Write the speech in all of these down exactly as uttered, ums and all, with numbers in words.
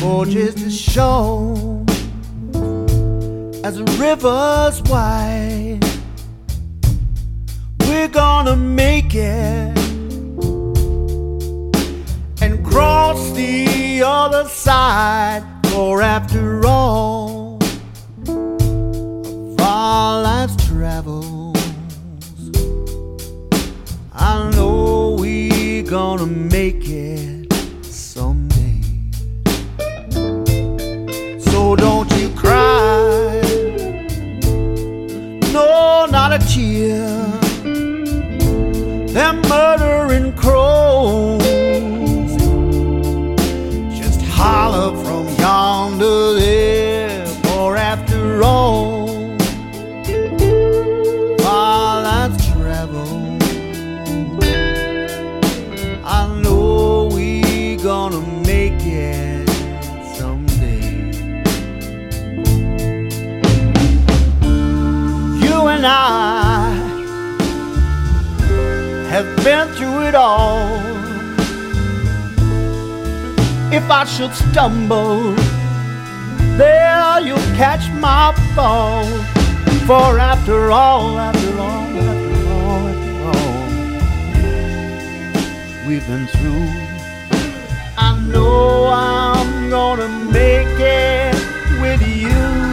for just as sure as the river's wide, we're gonna make it and cross the other side. For after all of our life's travels, I know we're gonna make it someday. So don't you cry, no, not a tear. Them murdering crows just holler from yonder there. For after all our life's travel, I know we gonna make it someday. You and I have been through it all. If I should stumble, there you'll catch my fall. For after all, after all, after all, after all we've been through, I know I'm gonna make it with you.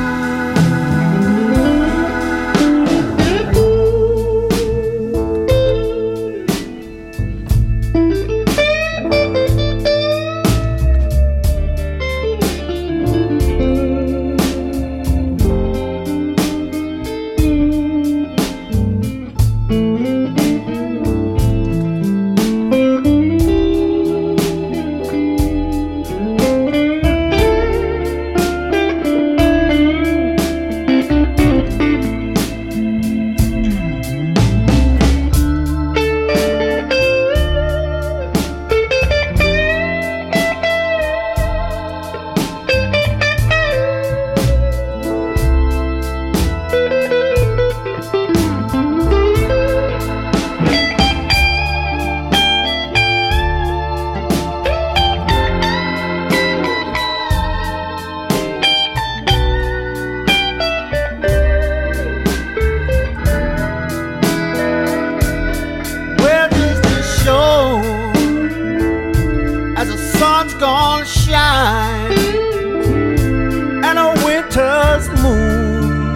Gonna shine and a winter's moon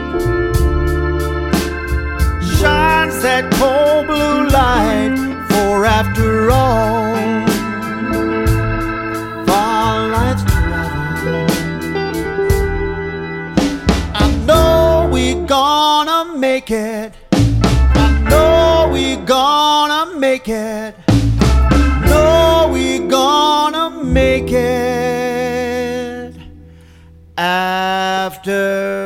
shines that cold blue light. For after all our life's travel, I know we're gonna make it. I know we're gonna make it. No, we're gonna make it after